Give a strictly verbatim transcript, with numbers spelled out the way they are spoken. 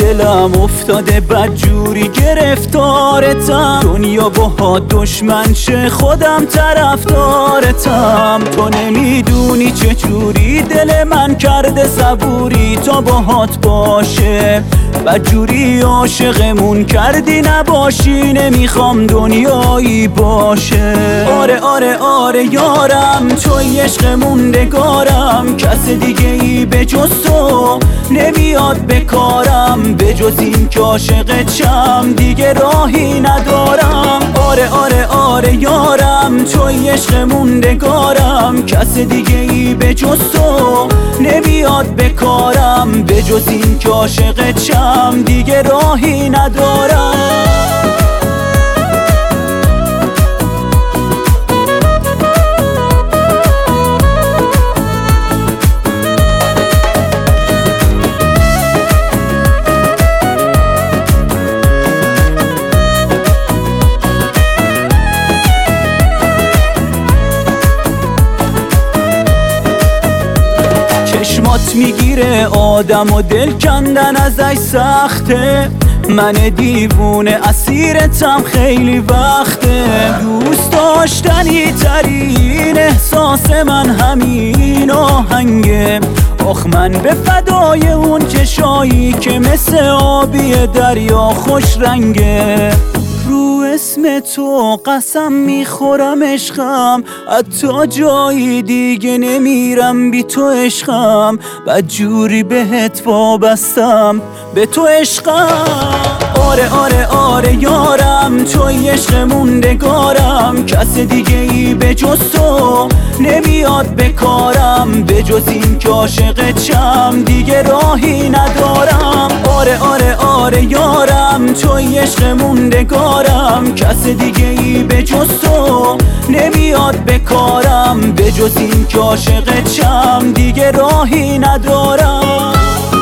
دلم افتاده بدجوری گرفتارتم، دنیا با دشمن شه خودم طرفدارتم. تو نمیدونی چجوری دل من کرده صبوری تا باهات باشه، بدجوری عاشقمون کردی نباشی، نمیخوام دنیایی باشه. آره آره آره یارم توی عشق موندگارم، کس دیگه ای به جز تو نمیاد به کارم، به جز این که عاشقت شم دیگه راهی ندارم. آره آره آره یارم توی عشق موندگارم، کس دیگه ای به جز تو نمیاد به کارم، به جز این که عاشقت شم دیگه راهی ندارم. چشمات میگیره آدم و دل کندن ازش سخته، من دیوونه اسیرتم خیلی وقته. دوست داشتنی ترین احساس من همین آهنگه، آخ من به فدای اون چشایی که مثل آبی دریا خوش رنگه. رو اسم تو قسم میخورم عشقم، حتی جایی دیگه نمیرم بی تو عشقم، بدجوری بهت وابستم به تو عشقم. آره آره آره یارم توی عشق موندگارم، کس دیگه ای به جز تو نمیاد به کارم، به جز این که عاشقت شم دیگه راهی ندارم. آره آره آره یارم توی عشق موندگارم، کس دیگه ای به جز تو نمیاد به کارم، به جز این که عاشقت شم دیگه راهی ندارم.